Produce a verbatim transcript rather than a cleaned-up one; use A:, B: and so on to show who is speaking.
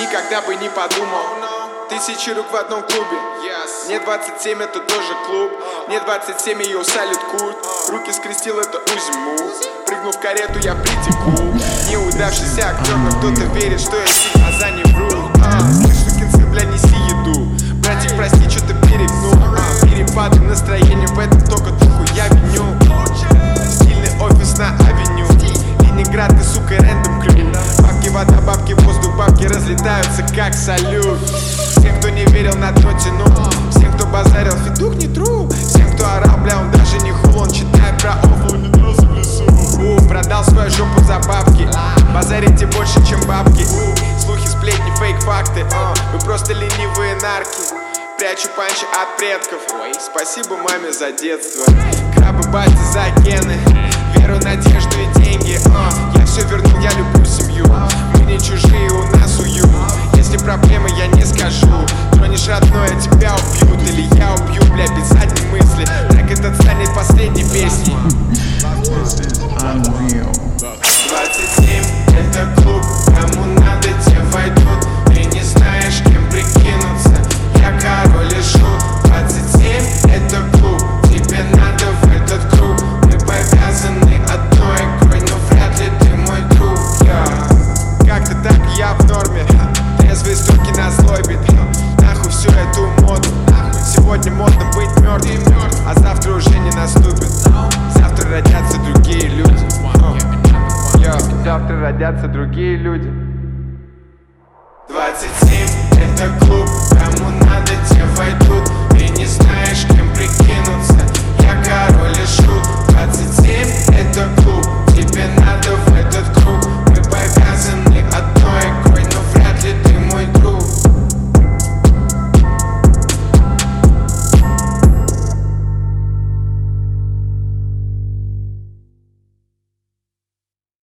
A: никогда бы не подумал. Тысячи рук в одном клубе. Мне двадцать семь, это тоже клуб. Мне двадцать семь, ее салют культ. Руки скрестил, это узиму. Прыгнув в карету, я притеку. Неудавшийся актер, но кто-то верит, что я сик, а за не вру. а, Ты, сукин сын, бля, неси еду. Братик, прости, что-то перегнул. а, Перепады настроения, в этом только туху я виню. Стильный офис на авеню. Ленинград, ты, сука, рэндом клю. Бабки, вода, бабки, воздух, бабки разлетаются как салют. Всем, кто не верил, на дно тянул. Всем, кто базарил, фидух не тру. Всем, кто орал, бля, он даже не хул. Он читает про офлу, не дрался в лесу. У, продал свою жопу за бабки. Базарите больше, чем бабки. У, слухи, сплетни, фейк-факты. uh, Вы просто ленивые нарки. Прячу панчи от предков. Спасибо маме за детство. Крабы, бати за гены. Веру, надежду и деньги. uh, Я все вернул, я люблю семью. Мы не чужие, у нас уют. Если проблемы, я не скажу. Тронешь родное, тебя убьют. Или я убью, бля, без задней мысли. Так этот станет последней песней. Двадцать семь, это клуб. Кому надо, те войдут. Ты не знаешь, кем прикинуться. Я король и шут. Двадцать семь, это клуб. Тебе надо в этот круг. Мы повязаны одной игрой, но вряд ли ты мой друг. yeah. Как-то так я в норме. Трезвые стуки на злобе. Нахуй всю эту моду. Сегодня модно быть мертвым, а завтра уже не наступит. Завтра родятся другие люди. Завтра родятся другие люди. Двадцать семь, это клуб.